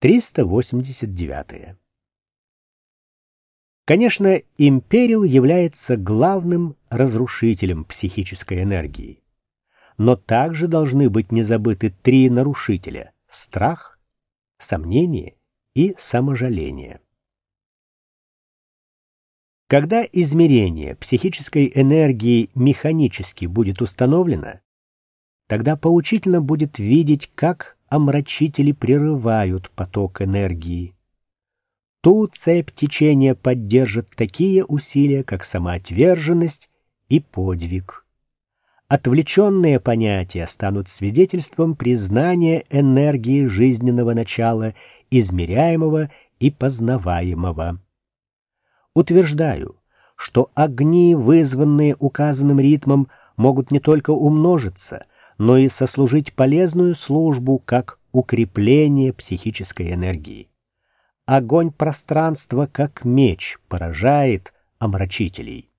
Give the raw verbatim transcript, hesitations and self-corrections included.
триста восемьдесят девятое. Конечно, империл является главным разрушителем психической энергии. Но также должны быть не забыты три нарушителя – страх, сомнение и саможаление. Когда измерение психической энергии механически будет установлено, тогда поучительно будет видеть, как омрачители прерывают поток энергии. Ту цепь течения поддержат такие усилия, как самоотверженность и подвиг. Отвлеченные понятия станут свидетельством признания энергии жизненного начала, измеряемого и познаваемого. Утверждаю, что огни, вызванные указанным ритмом, могут не только умножиться, но и сослужить полезную службу как укрепление психической энергии. Огонь пространства, как меч, поражает омрачителей.